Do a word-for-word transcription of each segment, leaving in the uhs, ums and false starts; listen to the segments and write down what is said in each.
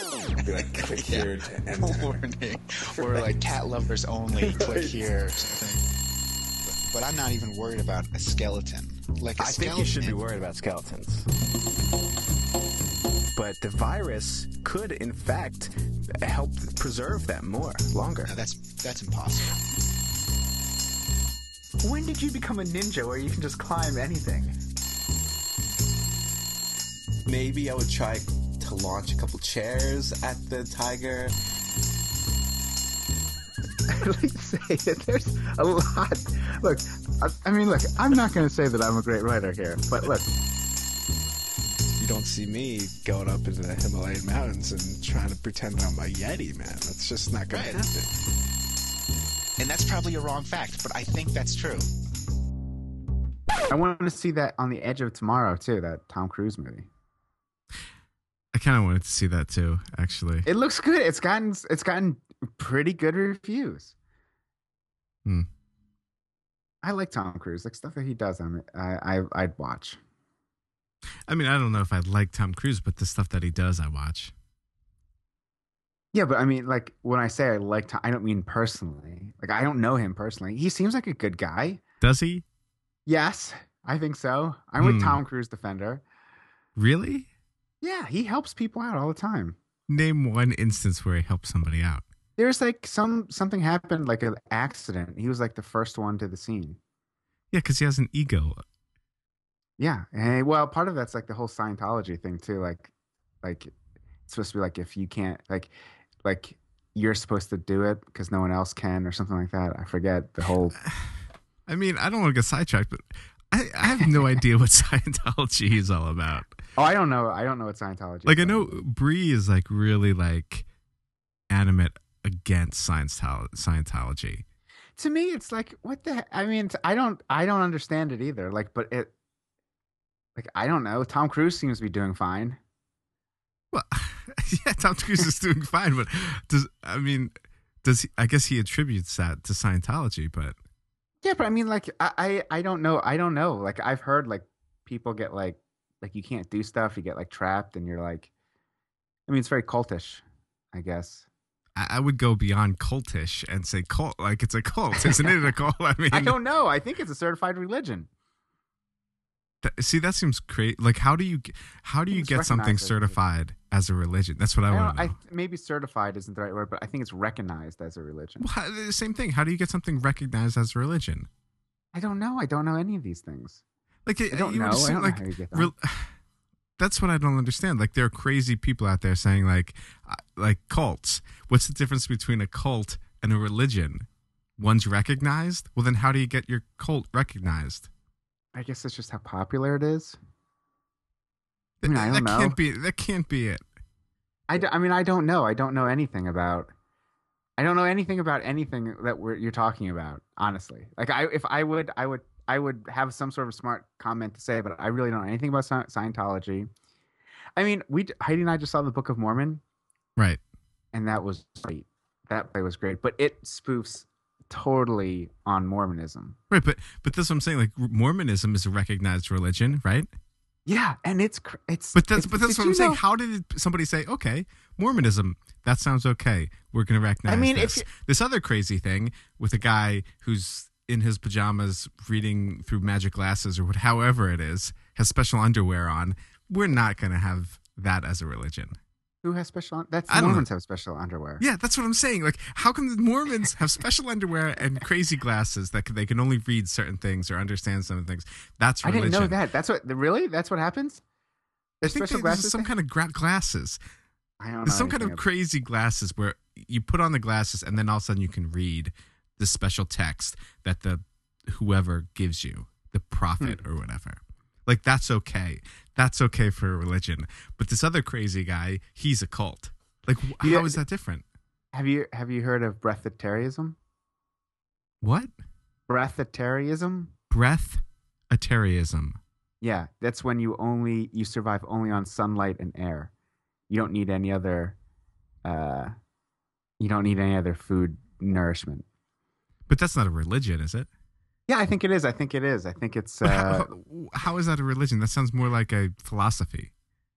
Be like, click here to enter. Warning. Or like cat lovers only, click here or something. But, but I'm not even worried about a skeleton. Like a I skeleton. think you should be worried about skeletons. But the virus could, in fact, help preserve them more, longer. No, that's that's impossible. When did you become a ninja where you can just climb anything? Maybe I would try to launch a couple chairs at the tiger. I'd like to say that there's a lot. Look, I, I mean, look, I'm not going to say that I'm a great writer here, but look. You don't see me going up into the Himalayan mountains and trying to pretend I'm a Yeti, man. That's just not going Right. to happen. And that's probably a wrong fact, but I think that's true. I want to see that on the Edge of Tomorrow, too, that Tom Cruise movie. I kind of wanted to see that too, actually. It looks good. It's gotten it's gotten pretty good reviews. Hmm. I like Tom Cruise. Like stuff that he does, I'm, I, I I'd watch. I mean, I don't know if I like Tom Cruise, but the stuff that he does, I watch. Yeah, but I mean, like when I say I like Tom, I don't mean personally. Like I don't know him personally. He seems like a good guy. Does he? Yes, I think so. I'm Hmm. with Tom Cruise Defender. Really? Yeah, he helps people out all the time. Name one instance where he helped somebody out. There's like some something happened, like an accident. He was like the first one to the scene. Yeah, because he has an ego. Yeah, and well, part of that's like the whole Scientology thing too. Like, like it's supposed to be like if you can't, like, like you're supposed to do it because no one else can, or something like that. I forget the whole. I mean, I don't want to get sidetracked, but I, I have no idea what Scientology is all about. Oh, I don't know. I don't know what Scientology. Like, is I know Bree is like really like animate against Scientolo- Scientology. To me, it's like what the. Heck? I mean, I don't. I don't understand it either. Like, but it. Like I don't know. Tom Cruise seems to be doing fine. Well, yeah, Tom Cruise is doing fine, but does I mean, does he? I guess he attributes that to Scientology, but Yeah, but I mean, like I, I, I don't know. I don't know. Like I've heard like people get like like you can't do stuff. You get like trapped, and you're like. I mean, it's very cultish, I guess. I, I would go beyond cultish and say cult. Like it's a cult, isn't it? A cult. I mean, I don't know. I think it's a certified religion. Th- See, that seems crazy. Like, how do you how do you It's get something recognized as a- certified as a religion? That's what I, I want don't, to know. I, maybe certified isn't the right word, but I think it's recognized as a religion. Well, how- the same thing. How do you get something recognized as a religion? I don't know. I don't know any of these things. Like, I don't you know. would I assume, don't know like, how you get that. real- that's what I don't understand. Like, there are crazy people out there saying, like, uh, like cults. What's the difference between a cult and a religion? One's recognized. Well, then how do you get your cult recognized? I guess it's just how popular it is. I mean, I don't that know. can't be. That can't be it. I, d- I mean, I don't know. I don't know anything about. I don't know anything about anything that we're you're talking about. Honestly, like I, if I would, I would, I would have some sort of smart comment to say, but I really don't know anything about Sci- Scientology. I mean, we Heidi and I just saw the Book of Mormon, Right. and that was great. That play was great, but it spoofs totally on Mormonism. Right. But but that's what I'm saying. Like, Mormonism is a recognized religion, right? Yeah, and it's cr- it's. But that's it's, but that's did what I'm you saying. know- How did somebody say, okay, Mormonism, that sounds okay. We're going to recognize I mean, if this. you- This other crazy thing with a guy who's in his pajamas reading through magic glasses or what, however it is, has special underwear on. We're not going to have that as a religion. Who has special? That's I don't Mormons know. have special underwear. Yeah, that's what I'm saying. Like, how come the Mormons have special underwear and crazy glasses that can, they can only read certain things or understand certain things? That's I religion. didn't know that. That's what really. That's what happens. I There's think special they- there's glasses. some kind of gra- glasses. I don't know. There's some kind anything of about- crazy glasses where you put on the glasses and then all of a sudden you can read the special text that the whoever gives you, the prophet Hmm. or whatever. Like, that's okay. That's okay for a religion. But this other crazy guy, he's a cult. Like, wh- Yeah. how is that different? Have you have you heard of breatharianism? What? Breatharianism? Breath-atarianism. Yeah, that's when you only you survive only on sunlight and air. You don't need any other. Uh, you don't need any other food nourishment. But that's not a religion, is it? Yeah, I think it is. I think it is. I think it's. But Uh, how, how is that a religion? That sounds more like a philosophy.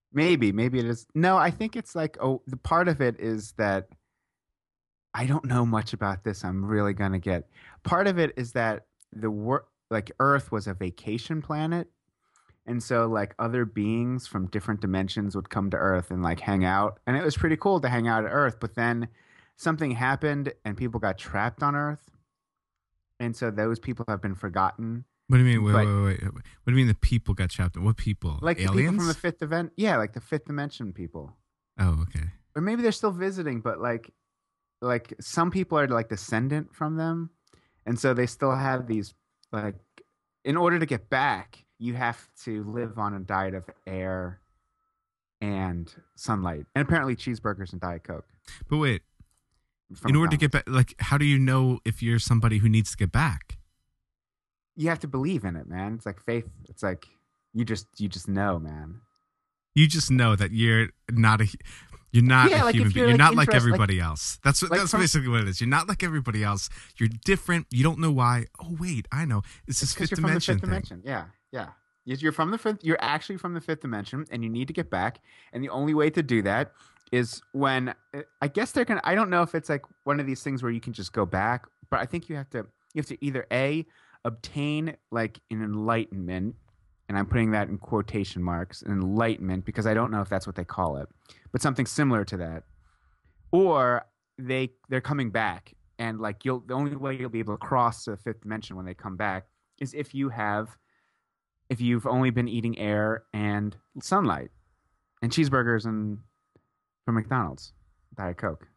Maybe, maybe it is. No, I think it's like, oh, the part of it is that I don't know much about this. I'm really gonna get. Part of it is that the wor like Earth was a vacation planet, and so like other beings from different dimensions would come to Earth and like hang out, and it was pretty cool to hang out at Earth. But then something happened, and people got trapped on Earth, and so those people have been forgotten. What do you mean? Wait, But- wait, wait, wait. What do you mean the people got trapped? What people? Like the aliens? people from the fifth event, yeah, like the fifth dimension people. Oh, okay. Or maybe they're still visiting, but like like some people are like descendant from them, and so they still have these like in order to get back you have to live on a diet of air and sunlight and apparently cheeseburgers and Diet Coke But wait, from in order to McDonald's. get back, like, how do you know if you're somebody who needs to get back? You have to believe in it, man. It's like faith. It's like you just you just know, man. You just know that you're not a you're not Yeah, a like, human if being. you're, You're like, not like interest- like- everybody else. That's what like that's from- basically what it is. You're not like everybody else. You're different. You don't know why. Oh wait, I know. It's this Because fifth you're from the dimension fifth thing. dimension. Yeah, yeah. Yes, You're from the fifth. You're actually from the fifth dimension, and you need to get back. And the only way to do that is when I guess they're gonna. I don't know if it's like one of these things where you can just go back, but I think you have to. You have to either a obtain like an enlightenment, and I'm putting that in quotation marks, an enlightenment because I don't know if that's what they call it, but something similar to that, or they they're coming back, and like you'll the only way you'll be able to cross the fifth dimension when they come back is if you have if you've only been eating air and sunlight and cheeseburgers and from McDonald's, Diet Coke.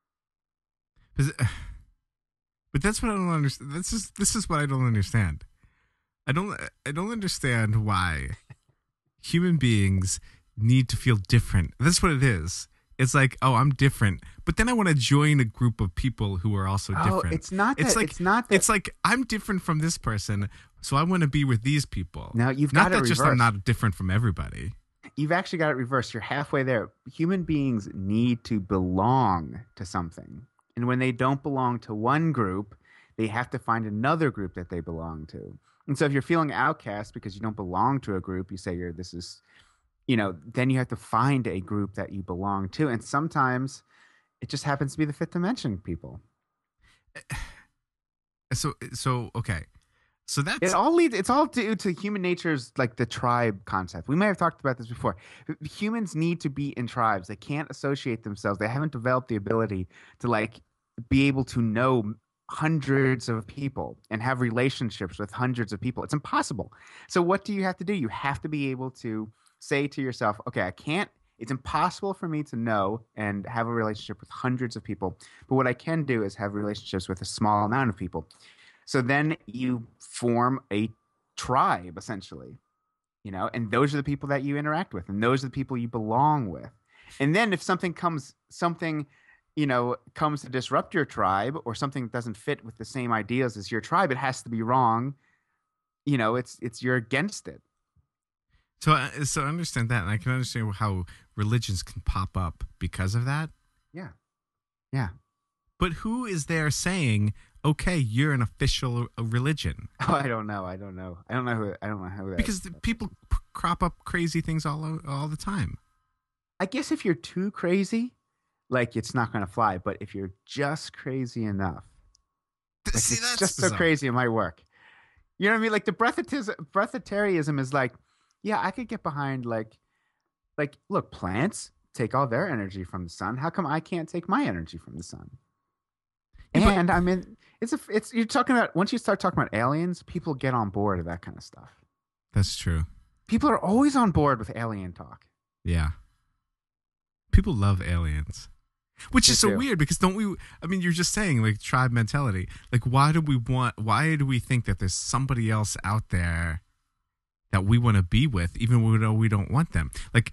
Is it- But that's what I don't understand. This is this is what I don't understand. I don't I don't understand why human beings need to feel different. That's what it is. It's like, oh, I'm different, but then I want to join a group of people who are also Oh, different. it's not that. It's It's, like not that. it's like I'm different from this person, so I want to be with these people. Now you've Not got it that just I'm reversed. not different from everybody. You've actually got it reversed. You're halfway there. Human beings need to belong to something. And when they don't belong to one group, they have to find another group that they belong to. And so if you're feeling outcast because you don't belong to a group, you say you're this is, you know, then you have to find a group that you belong to. And sometimes it just happens to be the fifth dimension people. So so okay. So that's It all leads. It's all due to human nature's like the tribe concept. We may have talked about this before. Humans need to be in tribes. They can't associate themselves. They haven't developed the ability to like be able to know hundreds of people and have relationships with hundreds of people. It's impossible. So what do you have to do? You have to be able to say to yourself, "Okay, I can't. It's impossible for me to know and have a relationship with hundreds of people. But what I can do is have relationships with a small amount of people." So then you form a tribe, essentially, you know, and those are the people that you interact with, and those are the people you belong with. And then if something comes, something, you know, comes to disrupt your tribe, or something doesn't fit with the same ideas as your tribe, it has to be wrong. You know, it's it's you're against it. So, uh, so I understand that, and I can understand how religions can pop up because of that. Yeah, yeah. But who is there saying, "Okay, you're an official uh, religion"? Oh, I don't know. I don't know. I don't know who. I don't know who that. Because the people p- crop up crazy things all o- all the time. I guess if you're too crazy, like it's not going to fly. But if you're just crazy enough, like, See, it's that's just so bizarre. crazy, it might work. You know what I mean? Like the breatharianism, breatharianism is like, yeah, I could get behind like, like look, plants take all their energy from the sun. How come I can't take my energy from the sun? Yeah, but- And I mean, it's a, it's you're talking about once you start talking about aliens, people get on board with that kind of stuff. That's true. People are always on board with alien talk. Yeah. People love aliens. Which They is so do. weird because don't we I mean you're just saying like tribe mentality. Like why do we want why do we think that there's somebody else out there that we want to be with even though we don't want them? Like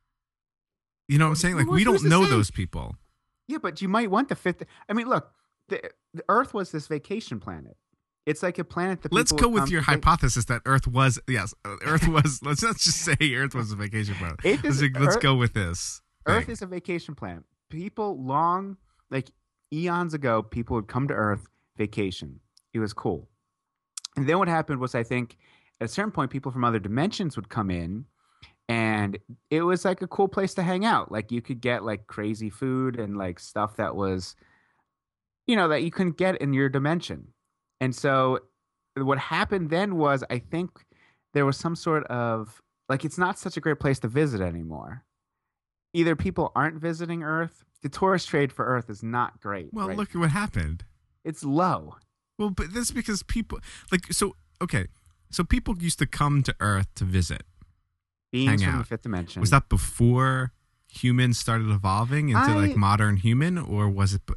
you know what I'm saying? Like Well, we who's don't to know say? those people. Yeah, but you might want the fifth. I mean, look, the, the Earth was this vacation planet. It's like a planet that Let's people go with come your to va- hypothesis that Earth was yes, uh, Earth was let's not just say Earth was a vacation planet. It Let's, is- let's Earth- go with this. Earth thing. is a vacation planet. People long, like eons ago, people would come to Earth vacation. It was cool. And then what happened was, I think, at a certain point, people from other dimensions would come in and it was like a cool place to hang out. Like you could get like crazy food and like stuff that was, you know, that you couldn't get in your dimension. And so what happened then was, I think there was some sort of like, it's not such a great place to visit anymore. Either people aren't visiting Earth. The tourist trade for Earth is not great. Well, right? look at what happened. It's low. Well, but that's because people like so. Okay, so people used to come to Earth to visit. Beings hang from out. the fifth dimension. Was that before humans started evolving into I- like modern human, or was it?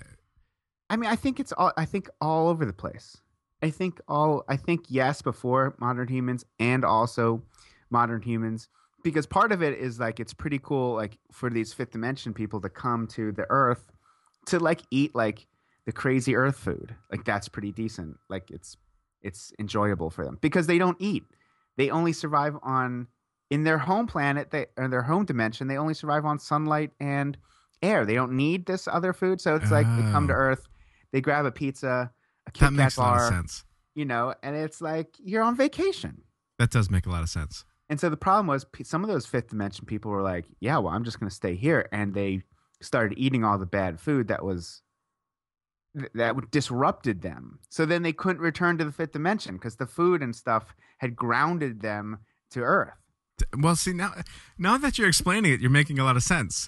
I mean, I think it's all. I think all over the place. I think all. I think yes, before modern humans, and also modern humans, because part of it is like it's pretty cool, like for these fifth dimension people to come to the Earth to like eat like the crazy Earth food. Like that's pretty decent. Like it's it's enjoyable for them because they don't eat. They only survive on in their home planet. They or their home dimension. They only survive on sunlight and air. They don't need this other food. So it's like they come to Oh. Earth. They grab a pizza, a Kit That Kat makes a lot bar, of sense. you know, and it's like you're on vacation. That does make a lot of sense. And so the problem was p- some of those fifth dimension people were like, yeah, well, I'm just going to stay here. And they started eating all the bad food that was th- that would- disrupted them. So then they couldn't return to the fifth dimension because the food and stuff had grounded them to Earth. Well, see now, now that you're explaining it, you're making a lot of sense.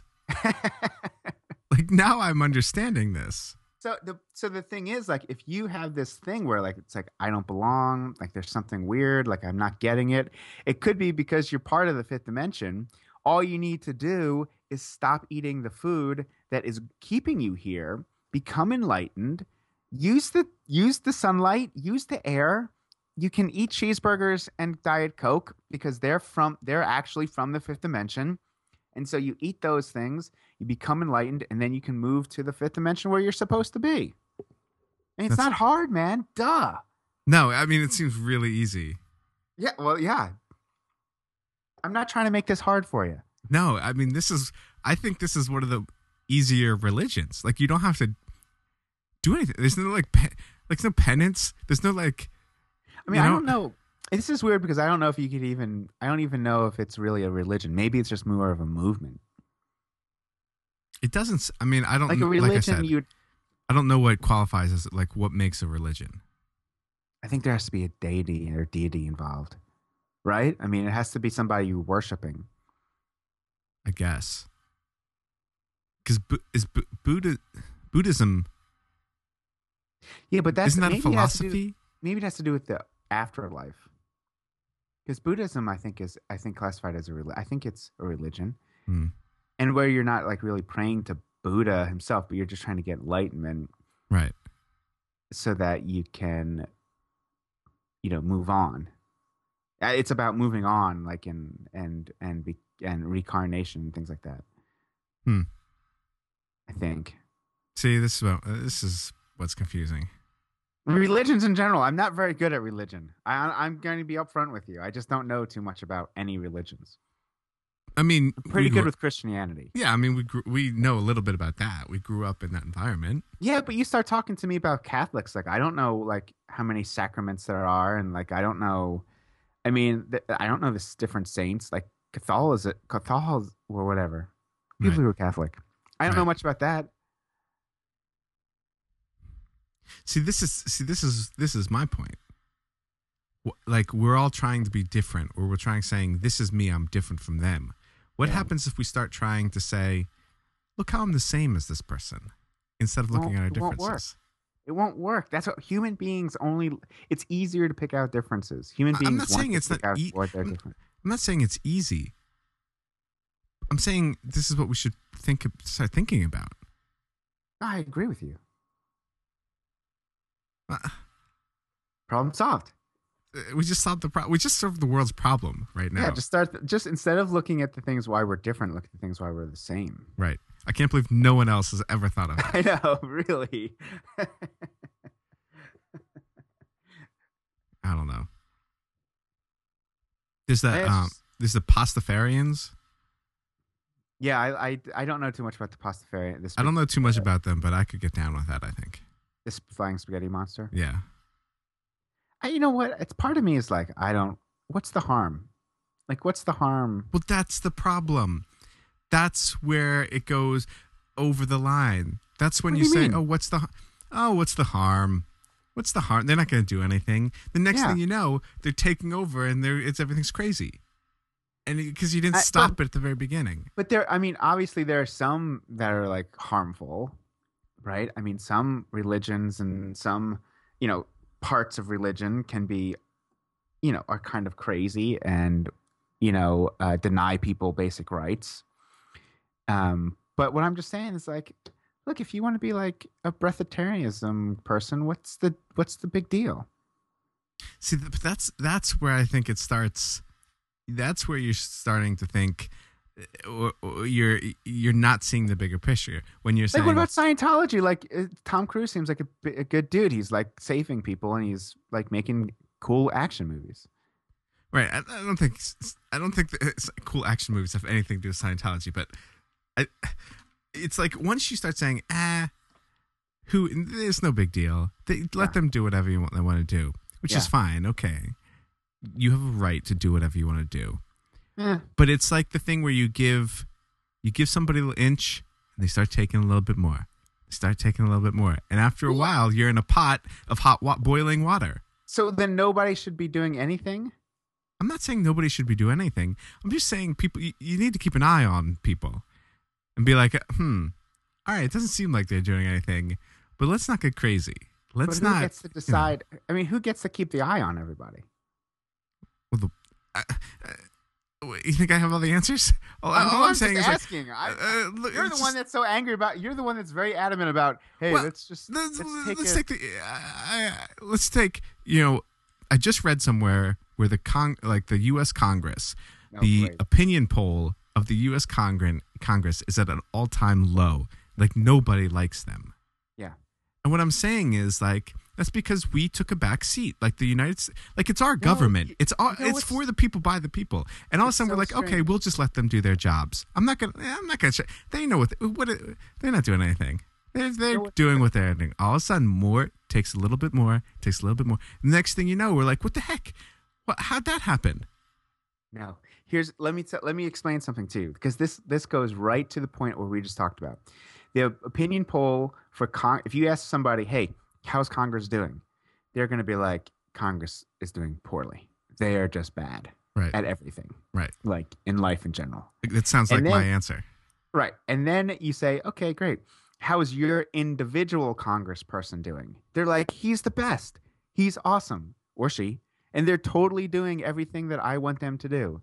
Like now, I'm understanding this. So the so the thing is, like, if you have this thing where like it's like I don't belong, like there's something weird, like I'm not getting it. It could be because you're part of the fifth dimension. All you need to do is stop eating the food that is keeping you here, become enlightened, use the use the sunlight, use the air. You can eat cheeseburgers and Diet Coke because they're from they're actually from the fifth dimension. And so you eat those things, you become enlightened, and then you can move to the fifth dimension where you're supposed to be. And it's That's- not hard, man. Duh. No, I mean it seems really easy. Yeah, well, yeah. I'm not trying to make this hard for you. No, I mean this is. I think this is one of the easier religions. Like you don't have to do anything. There's no like, pe- like no penance. There's no like. I mean, You I know- don't know. This is weird because I don't know if you could even. I don't even know if it's really a religion. Maybe it's just more of a movement. It doesn't. s- I mean, I don't. Like a like I religion, said, you. I don't know what qualifies as like what makes a religion. I think there has to be a deity or deity involved, right? I mean, it has to be somebody you're worshiping. I guess. Because Bu- is Bu- Buddha Buddhism Yeah, but that's isn't that a maybe it has to do- philosophy? maybe it has to do with the afterlife. Because Buddhism, I think, is I think classified as a religion. I think it's a religion, Hmm. and where you're not like really praying to Buddha himself, but you're just trying to get enlightenment Right. so that you can, you know, move on. Uh, It's about moving on, like in and and be, and reincarnation and things like that. Hmm. I think See, this is what, uh, this is what's confusing. religions in general. I'm not very good at religion. I, I'm going to be upfront with you. I just don't know too much about any religions. I mean, Pretty we good grew- with Christianity. Yeah, I mean, we grew, we know a little bit about that. We grew up in that environment. Yeah, but you start talking to me about Catholics. Like, I don't know, like, how many sacraments there are. And, like, I don't know. I mean, th- I don't know the s- different saints. Like, Catholicism, Catholic, or whatever. People Right. who are Catholic. I don't know Right. much about that. See, this is see this is this is my point. Wh- Like we're all trying to be different, or we're trying saying this is me, I'm different from them. What Yeah. happens if we start trying to say, look how I'm the same as this person, instead of looking Won't- at our it won't work. differences? It won't work. That's what human beings only. It's easier to pick out differences. Human I- I'm beings not want saying to it's pick not out e- what they're I'm- different. I'm not saying it's easy. I'm saying this is what we should think start thinking about. I agree with you. Uh, Problem solved. We just solved the problem. We just solved the world's problem right now. Yeah, just start. Just instead of looking at the things why we're different, look at the things why we're the same. Right. I can't believe no one else has ever thought of that. I know, really. I don't know. There's that. It's Um, just- there's the Pastafarians. yeah, I, I I don't know too much about the Pastafarian. This I don't know too much about them, but I could get down with that. I think. this flying spaghetti monster. Yeah. I, you know what? It's part of me is like I don't. What's the harm? Like, what's the harm? Well, that's the problem. That's where it goes over the line. That's when What you, do you say, mean? "Oh, what's the, oh, what's the harm? What's the harm? They're not going to do anything." The next Yeah. thing you know, they're taking over, and they're it's everything's crazy, and because you didn't I- stop but- it at the very beginning. But there, I mean, obviously there are some that are like harmful, right? I mean, some religions and some, you know, parts of religion can be, you know, are kind of crazy and, you know, uh, deny people basic rights. Um, but what I'm just saying is like, look, if you want to be like a breatharianism person, what's the what's the big deal? See, th- that's that's where I think it starts. That's where you're starting to think, uh, or, or you're you're not seeing the bigger picture when you're saying, Like, what about Scientology? Like, uh, Tom Cruise seems like a, bi- a good dude. He's like saving people and he's like making cool action movies. right? I, I don't think s- I don't think that it's- cool action movies have anything to do with Scientology, but I, it's like once you start saying, ah, who it's no big deal. They let Yeah. them do whatever you want they want to do, which is Yeah. fine. Okay, you have a right to do whatever you want to do. Eh, But it's like the thing where you give you give somebody a little inch and they start taking a little bit more. They start taking a little bit more. And after a while, you're in a pot of hot wa- boiling water. so then nobody should be doing anything? I'm not saying nobody should be doing anything. I'm just saying people you, you need to keep an eye on people and be like, "Hmm. All right, it doesn't seem like they're doing anything, but let's not get crazy. Let's but who not gets to decide? I mean, who gets to keep the eye on everybody? Well, the, uh, uh, you think I have all the answers? All, all I'm, just saying is, like, asking. I, uh, look, you're the it's one just- that's so angry about. You're the one that's very adamant about. Hey, Well, let's just let's, let's, let's take, take, a, the. I, I, let's take. You know, I just read somewhere where the con, like the U S Congress, Oh, the great. opinion poll of the U S Congress Congress is at an all time low. Like nobody likes them. Yeah. And what I'm saying is like that's because we took a back seat. Like the United States, like it's our government. y- It's all, you know it's what's- for the people by the people. And all of a It's sudden so we're like, okay, strange. we'll just let them do their jobs. I'm not gonna. eh, I'm not gonna. Ch- they know what. What. They're not doing anything. They're they're what's doing what they're doing. All of a sudden, more takes a little bit more. Takes a little bit more. Next thing you know, we're like, what the heck? What? How'd that happen? No. Here's let me t- let me explain something too, because this this goes right to the point where we just talked about. The opinion poll for con- if you ask somebody, "Hey, how's Congress doing?" They're going to be like, "Congress is doing poorly. They are just bad Right. at everything, Right. like in life in general." That sounds like And my then- answer. Right. And then you say, "Okay, great. How is your individual congressperson doing?" They're like, "He's the best. He's awesome." Or she. And they're totally doing everything that I want them to do.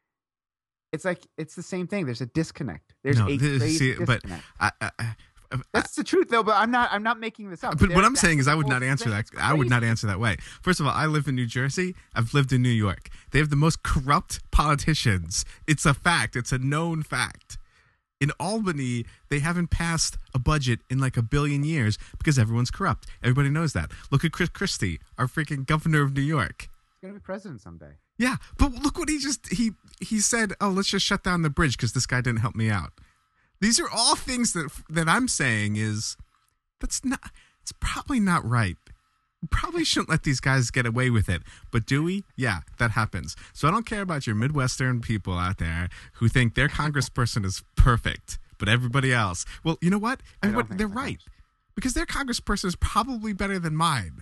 It's like it's the same thing. There's a disconnect. There's No, a this- great see, but disconnect. I, I, I, That's the truth, though. But I'm not. I'm not making this up. But There- what I'm that's saying is, the I would whole not answer thing. that. It's I would not crazy. answer that way. First of all, I live in New Jersey. I've lived in New York. They have the most corrupt politicians. It's a fact. It's a known fact. In Albany, they haven't passed a budget in like a billion years because everyone's corrupt. Everybody knows that. Look at Chris Christie, our freaking governor of New York. He's gonna be president someday. Yeah, but look what he just he he said. Oh, let's just shut down the bridge because this guy didn't help me out. These are all things that that I'm saying is that's not. It's probably not right. We probably shouldn't let these guys get away with it. But do we? Yeah, that happens. So I don't care about your Midwestern people out there who think their congressperson is perfect, but everybody else. Well, you know what? I don't Everybody, think they're that right happens. because their congressperson is probably better than mine.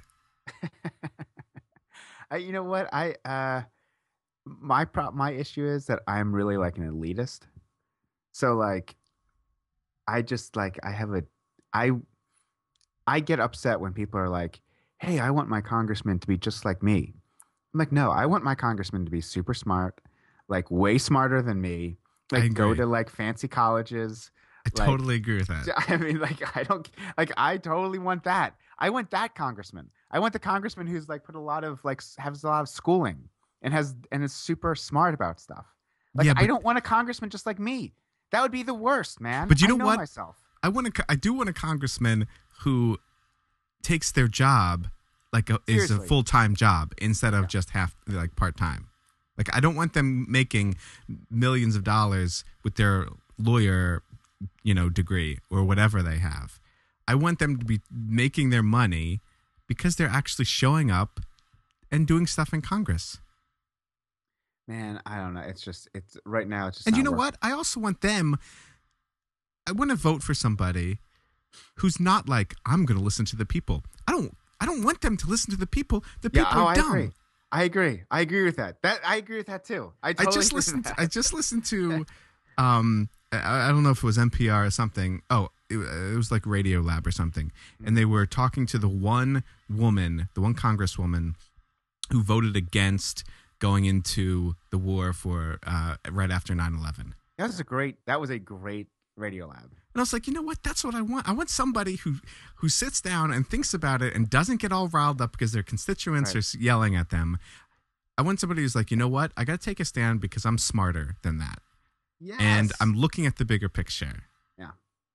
I, you know what? I uh, my pro- my issue is that I'm really like an elitist. So like, I just like I have a I I get upset when people are like, "Hey, I want my congressman to be just like me." I'm like, "No, I want my congressman to be super smart, like way smarter than me. I Like go agree. to like fancy colleges." I Like- totally agree with that. I mean, like, I don't, like, I totally want that. I want that congressman. I want the congressman who's like put a lot of like s- has a lot of schooling and has and is super smart about stuff. Like, Yeah, I but- don't want a congressman just like me. That would be the worst, man. But you I know what? Myself. I want a, I do want a congressman who takes their job like a, is a Seriously. full time job instead of Yeah. just half like part time. Like I don't want them making millions of dollars with their lawyer, you know, degree or whatever they have. I want them to be making their money because they're actually showing up and doing stuff in Congress. Man, I don't know. It's just it's right now. It's just And you not know working. what? I also want them. I want to vote for somebody who's not like, I'm going to listen to the people. I don't. I don't want them to listen to the people. The Yeah, people oh, are I dumb. agree. I agree. I agree with that. That I agree with that too. I I totally just agree with listened. that. I just listened to. Um, I, I don't know if it was N P R or something. Oh, it, it was like Radio Lab or something, and they were talking to the one woman, the one congresswoman, who voted against going into the war for uh, right after nine eleven. That was a great. That was a great Radio Lab. And I was like, you know what? That's what I want. I want somebody who who sits down and thinks about it and doesn't get all riled up because their constituents Right. are s- yelling at them. I want somebody who's like, you know what? I got to take a stand because I'm smarter than that. Yes. And I'm looking at the bigger picture. Yeah.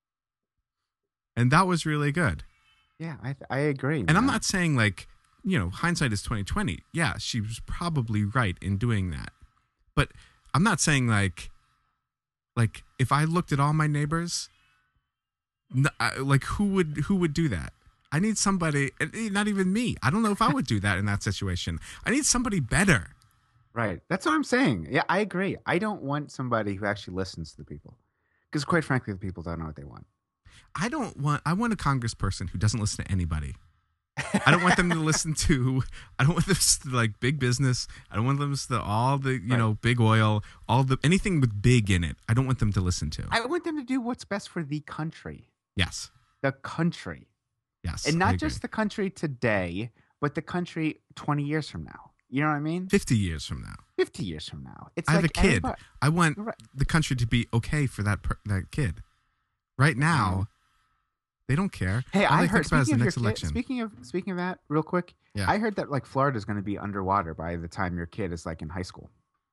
And that was really good. Yeah, I I agree. And I'm man. not saying like, you know, hindsight is twenty twenty. Yeah, she was probably right in doing that. But I'm not saying like like if I looked at all my neighbors, n- I- like who would who would do that? I need somebody, and, eh, not even me. I don't know if I would do that in that situation. I need somebody better. Right. That's what I'm saying. Yeah, I agree. I don't want somebody who actually listens to the people, because quite frankly, the people don't know what they want. I don't want I want a congressperson who doesn't listen to anybody. I don't want them to listen to I don't want them to like big business. I don't want them to listen to all the, you Right. know, big oil, all the anything with big in it. I don't want them to listen to. I want them to do what's best for the country. Yes. The country. Yes. And I not agree. just the country today, but the country twenty years from now. You know what I mean? fifty years from now. fifty years from now. It's I have like a kid. everybody- I want Right. the country to be okay for that per, that kid. Right now, they don't care. Hey, All I they heard. think about is Speaking the of, your next kid, election. speaking of speaking of that, real quick, Yeah. I heard that like Florida's going to be underwater by the time your kid is like in high school.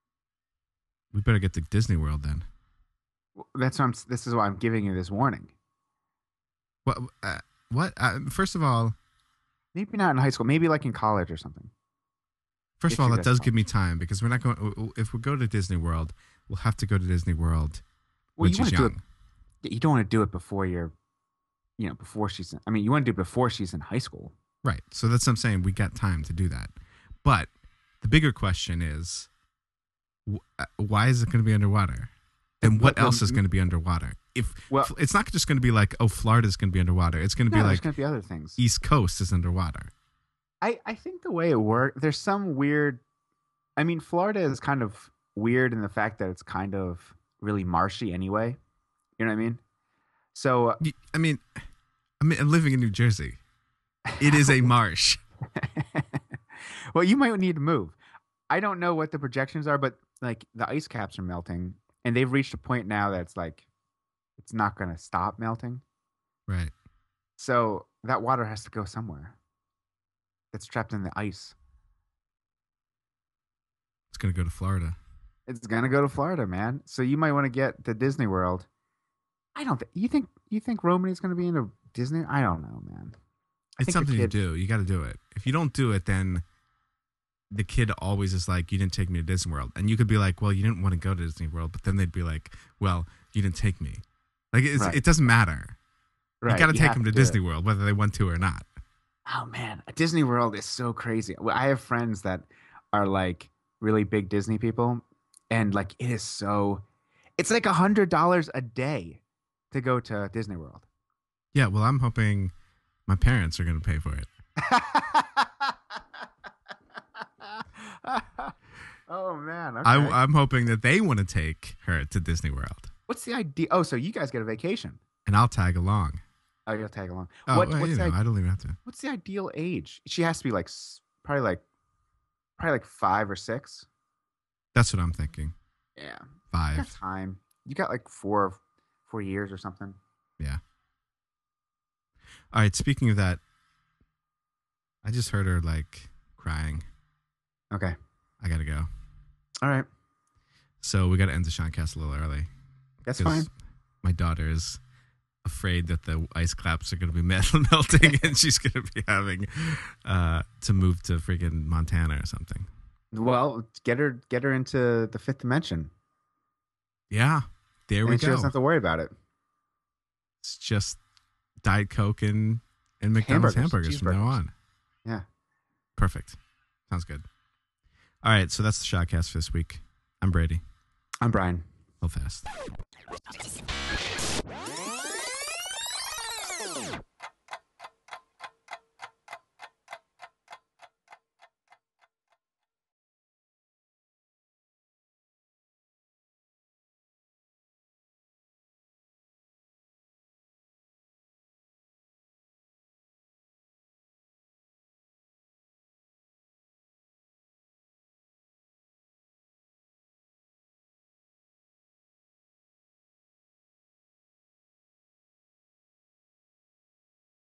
We better get to Disney World then. That's what I'm. This is why I'm giving you this warning. What? Uh, what? Uh, first of all, Maybe not in high school. Maybe like in college or something. first If of all, you that guys does don't. give me time because we're not going. If we go to Disney World, we'll have to go to Disney World Well, when you she's want to do young. it. You don't want to do it before you're, you know, before she's. In, I mean, you want to do it before she's in high school. Right. So that's what I'm saying. We got time to do that. But the bigger question is, wh- uh, why is it going to be underwater? And what But, um, else is going to be underwater? If Well- it's not just going to be like, oh, Florida's going to be underwater. It's going to No, be there's like going to be other things. East Coast is underwater. I, I think the way it works, there's some weird. I mean, Florida is kind of weird in the fact that it's kind of really marshy anyway. You know what I mean? So Y- I mean, I mean, I'm living in New Jersey. It is a marsh. well, you might need to move. I don't know what the projections are, but like the ice caps are melting, and they've reached a point now that it's like it's not going to stop melting. Right. So that water has to go somewhere. That's trapped in the ice. It's going to go to Florida. It's going to go to Florida, man. So you might want to get to Disney World. I don't think you think you think Romany's going to be into Disney. I don't know, man. I It's think the something kid- to do. You got to do it. If you don't do it, then the kid always is like, you didn't take me to Disney World. And you could be like, well, you didn't want to go to Disney World. But then they'd be like, well, you didn't take me. Like, it's, Right. it doesn't matter. Right, you got to take have them to do Disney it. World, whether they want to or not. Oh man, Disney World is so crazy. Well, I have friends that are like really big Disney people, and like it is so. It's like a hundred dollars a day to go to Disney World. Yeah, well, I'm hoping my parents are going to pay for it. oh man, okay. I, I'm hoping that they want to take her to Disney World, what's the idea? Oh, so you guys get a vacation? and I'll tag along. Oh, you'll tag along. Oh, what, well, what's you the know, i- I don't even have to. What's the ideal age? She has to be like s- probably like probably like five or six. That's what I'm thinking. Yeah, you Five. got time. You got like four four years or something. Yeah. All right. Speaking of that, I just heard her like crying. Okay. I gotta go. All right. So we gotta end the Shawncast a little early. That's 'cause fine. My daughter is afraid that the ice caps are gonna be mel- melting, and she's gonna be having uh, to move to freaking Montana or something. Well, get her get her into the fifth dimension. Yeah. There And we she go. doesn't have to worry about it. It's just Diet Coke and and McDonald's Hamburgers, hamburgers, from now cheeseburgers. on. Yeah. Perfect. Sounds good. All right, so that's the Shotcast for this week. I'm Brady. I'm Brian. Go fast.